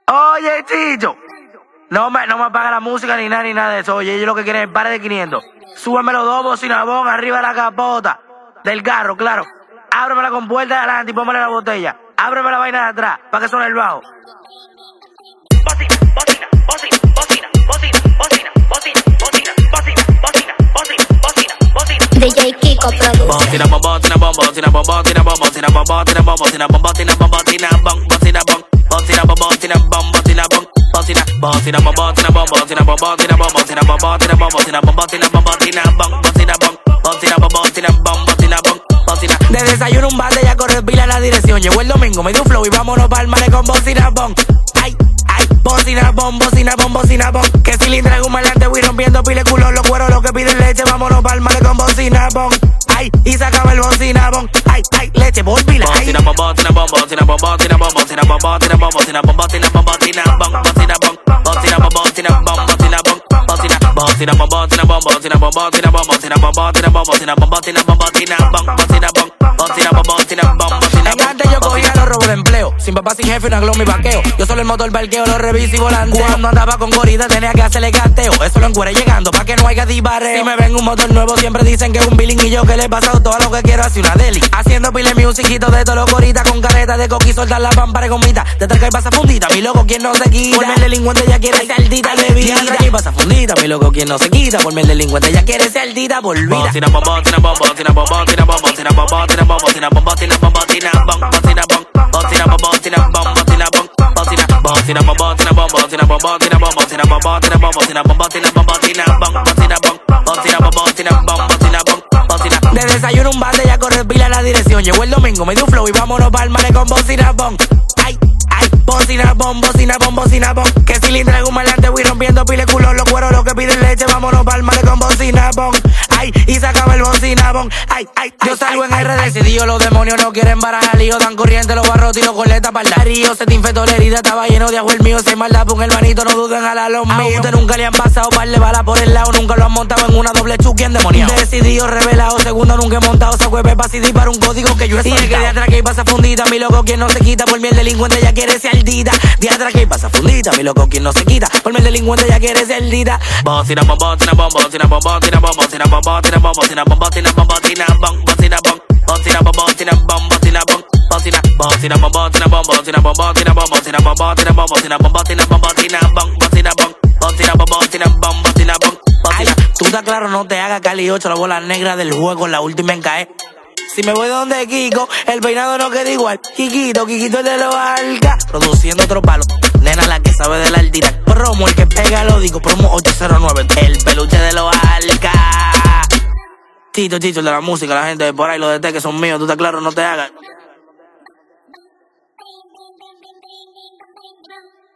Oye, Chicho, no me apaga la música ni nada de eso. Oye, ellos lo que quieren es pare de 500. Súbeme los dos bocinabón arriba de la capota del carro, claro. Ábreme la compuerta de adelante y póngale la botella. Ábreme la vaina de atrás para que suene el bajo. Bocina, bocina, bocina, bocina, bocina, bocina, bocina, bocina, bocina, bocina, bocina, bocina, bocina. DJ Kiko Produce. Bocina bom, bocina bom, bocina bom, bocina bom, bocina bom, bocina bom, bocina bom, bocina bom, bocina bom, bocina bom, bocina bom, bocina bom, bocina bom, bocina, bocina bom, bocina bom, bocina bom, bocina bom, bocina bom, bocina bom, bocina bom, bocina bom, bocina bom, bocina bom, bocina bom, bocina bom, bocina bom, bocina. De desayuno un bate ya corre pila en la dirección. Llegó el domingo, me dio un flow y vámonos pa'l mare con bocina bom. Ay, ay, bocina bom, bocina bom, bocina bom. Que cilindra en un malante voy rompiendo pile culo. Los cueros lo que piden leche, vámonos pa'l mare con bocina bom. Ay, y se acaba el bocina bom. Ay, ay, leche por pila. Bocina bom, bocina bom, bocina bom, bocina bom, bocina bom, bocina bom, bocina bom, bocina bom, bocina bom, bocina bom, bocina bom, bocina bom, bocina bom, bocina, bocina bom, bocina bom, bocina bom, bocina bom, bocina bom, bocina bom, bocina bom, bocina bom, bocina bom, bocina bom, bocina bom, bocina bom, bocina bom. Antes yo cogía los robos de empleo. Sin papá, sin jefe, una glow mi vaqueo. Yo solo el motor parqueo, lo reviso y volanteo. Cuando andaba con gorita tenía que hacerle gasteo. Eso lo encuere llegando pa' que no haya dibarreo. Si me ven un motor nuevo siempre dicen que es un billing. Y yo que le he pasado todo lo que quiero hacer una deli. Haciendo pile musiquito de todos los goritas. Con careta de coqui soltar la pámpara con gomita. De tal que pasa fundita, mi loco quien no se quita. Por el delincuente ya quiere ser altita de vida. Y pasa fundita, mi loco quien no se quita. Por el delincuente ya quiere ser altita por vida. Bocina bom, bocina bom, bocina bom, bocina bom, bocina bom, bocina bom, bocina bom, bocina bom, bocina bom, bocina bom, bocina bom, bocina bom, bocina bom, bocina, bocina bom, bocina bom, bocina bom, bocina bom, bocina bom, bocina bom, bocina bom, bocina bom, bocina bom, bocina bom, bocina bom, bocina bom, bocina bom, bocina. De desayuno un bate ya corre pila en la dirección. Llegó el domingo, me dio un flow y vámonos pa'l mare con bocina bom. Ay, ay, bocina bom, bocina bom, bocina bom. Que cilindra en un malante voy rompiendo pile culo. Los cueros lo que piden leche, vámonos pa'l mare con bocina bom. Ay, y se acaba el bocina bom. Ay, ay, yo salgo en RD decidido. Los demonios no quieren barajar lío. Dan corriente los barrotes y los coletas pa'l darío. Se te infectó la herida, estaba lleno de agua el mío. Si hay maldad por un hermanito, no duden a la los míos. A usted nunca le han pasado par de balas por el lado. Nunca lo han montado en una doble chuki endemoniado. Decidido, revelado, segundo nunca he montado. Se jueves pa' CD para un código que yo he soltado. Y que de atrás que pasa fundita, mi loco quien no se quita. Por mí el delincuente ya quiere ser altita. De atrás que pasa fundita, mi loco quien no se quita. Por mí el delincuente ya quiere ser altita. Bocina bom, bocina bom, bocina bom, bocina bom, bocina bom, bocina bom, bocina bom, bocina bom, bocina bom, bocina bom, bocina bom, bocina bom, bocina bom, bocina, bocina bom, bocina bom, bocina bom, bocina bom, bocina bom, bocina bom, bocina bom, bocina bom, bocina bom, bocina bom, bocina bom, bocina bom, bocina bom, bocina. Tú estás claro, no te hagas Cali 8, la bola negra del juego, la última en caer. Si me voy donde Kiko, el peinado no queda igual. Kikito el de los alca. Produciendo otro palo, nena la que sabe de la altita. Promo el que pega lo digo, promo 809. El peluche de los alca. Tito, el de la música, la gente de por ahí, los de que son míos. Tú estás claro, no te hagas.